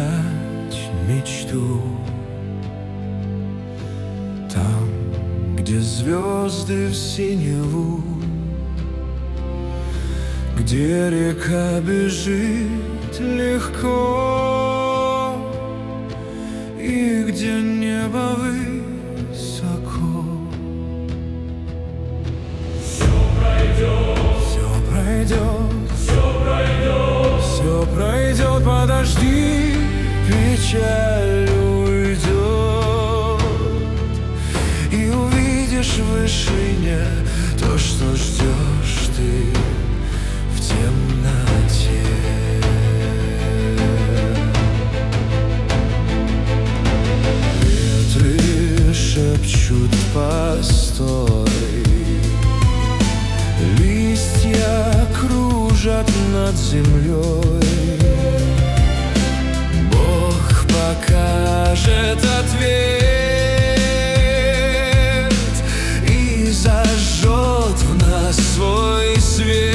догнать мечту. Там, где звезды в синеву, где река бежит легко и где небо высоко. Все пройдет, Все пройдет, все пройдет, все пройдет, подожди, печаль уйдет, и увидишь в вышине то, что ждешь ты в темноте. Ветры шепчут постой, листья кружат над землей. Бог покажет ответ и зажжет в нас свой свет.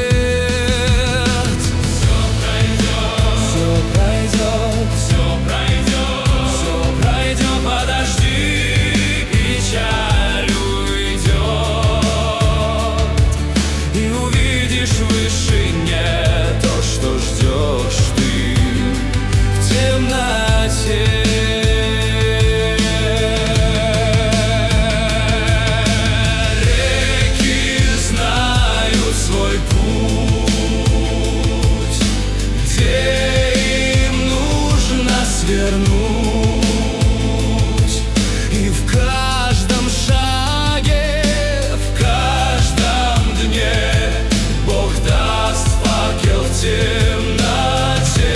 все пройдет, Все пройдет, все пройдет, все пройдет, подожди, печаль уйдет, и увидишь в вышине то, что ждешь ты в темноте. реки знают свой путь, Где им нужно свернуть, и в каждом шаге, в каждом дне Бог даст факел в темноте.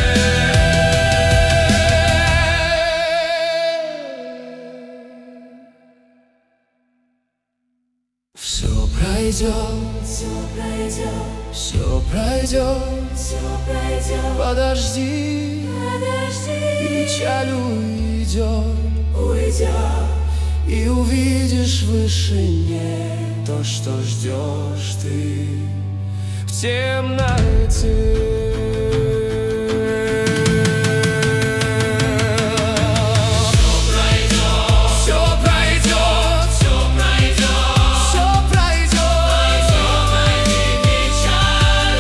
Все пройдет, Все пройдет, все пройдет, все пройдет, подожди, подожди, печаль уйдет, уйдет, и увидишь в вышине то, что ждешь ты в темноте. Все пройдет, все пройдет, все пройдет, печаль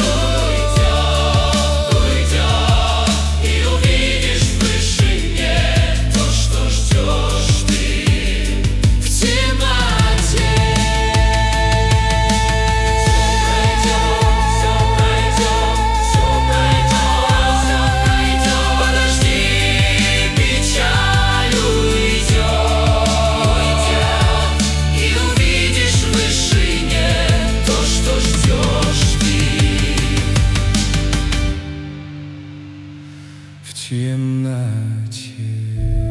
уйдет, и увидишь в вышине то, что ждешь ты в темноте. все пройдет, подожди, печаль уйдет, и увидишь в вышине то, что ждешь ты. В темноте.